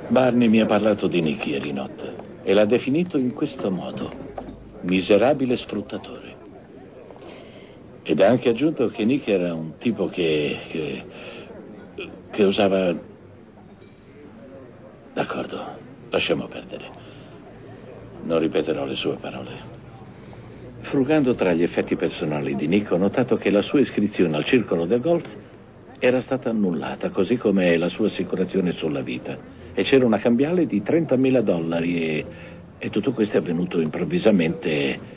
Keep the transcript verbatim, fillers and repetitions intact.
Barney mi ha parlato di Nick ieri notte e l'ha definito in questo modo: miserabile sfruttatore. Ed ha anche aggiunto che Nick era un tipo che... che, che usava... D'accordo, lasciamo perdere. Non ripeterò le sue parole. Frugando tra gli effetti personali di Nick, ho notato che la sua iscrizione al circolo del golf era stata annullata, così come la sua assicurazione sulla vita. E c'era una cambiale di trentamila dollari e, e tutto questo è avvenuto improvvisamente